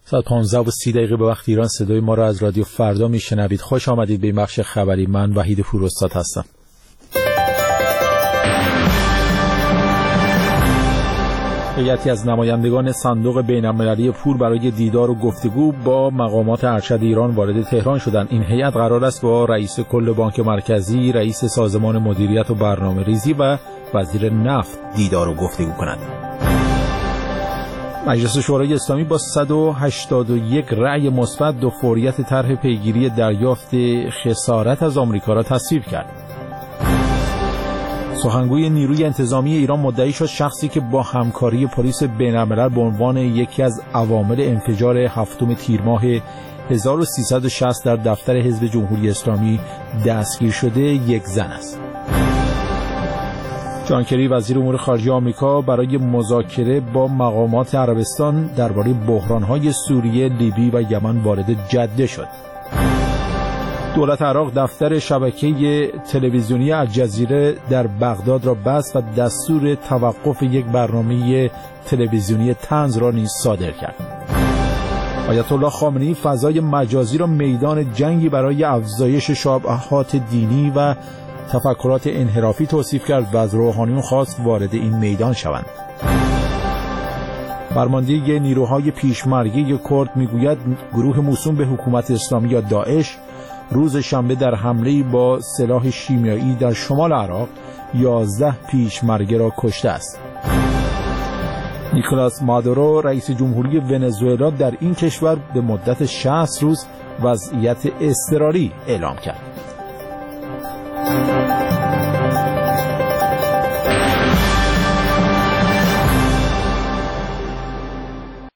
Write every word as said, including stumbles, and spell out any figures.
ساعت پانزده و سی دقیقه به وقت ایران صدای ما را از رادیو فردا میشنوید. خوش آمدید به این بخش خبری. من وحید پوراستاد هستم. هیئتی از نمایندگان صندوق بین‌المللی پول برای دیدار و گفتگو با مقامات ارشد ایران وارد تهران شدند. این هیئت قرار است با رئیس کل بانک مرکزی، رئیس سازمان مدیریت و برنامه‌ریزی و وزیر نفت دیدار و گفتگو کند. مجلس شورای اسلامی با صد و هشتاد و یک رأی مثبت دو فوریت طرح پیگیری دریافت خسارت از آمریکا را تصویب کرد. سخنگوی نیروی انتظامی ایران مدعی شد شخصی که با همکاری پلیس بین‌الملل به عنوان یکی از عوامل انفجار هفتم تیر ماه هزار و سیصد و شصت در دفتر حزب جمهوری اسلامی دستگیر شده یک زن است. جان کری وزیر امور خارجه آمریکا برای مذاکره با مقامات عربستان درباره بحران‌های سوریه، لیبی و یمن وارد جده شد. دولت عراق دفتر شبکه تلویزیونی الجزیره در بغداد را بست و دستور توقف یک برنامه تلویزیونی طنز را نیز صادر کرد. آیت الله خامنه‌ای فضای مجازی را میدان جنگی برای افزایش شبهات دینی و تفکرات انحرافی توصیف کرد و از روحانیون خواست وارد این میدان شوند. فرمانده نیروهای پیشمرگی کرد میگوید گروه موسوم به حکومت اسلامی یا داعش روز شنبه در حمله‌ای با سلاح شیمیایی در شمال عراق یازده پیشمرگه را کشته است. نیکولاس مادورو رئیس جمهوری ونزوئلا در این کشور به مدت شصت روز وضعیت اضطراری اعلام کرد.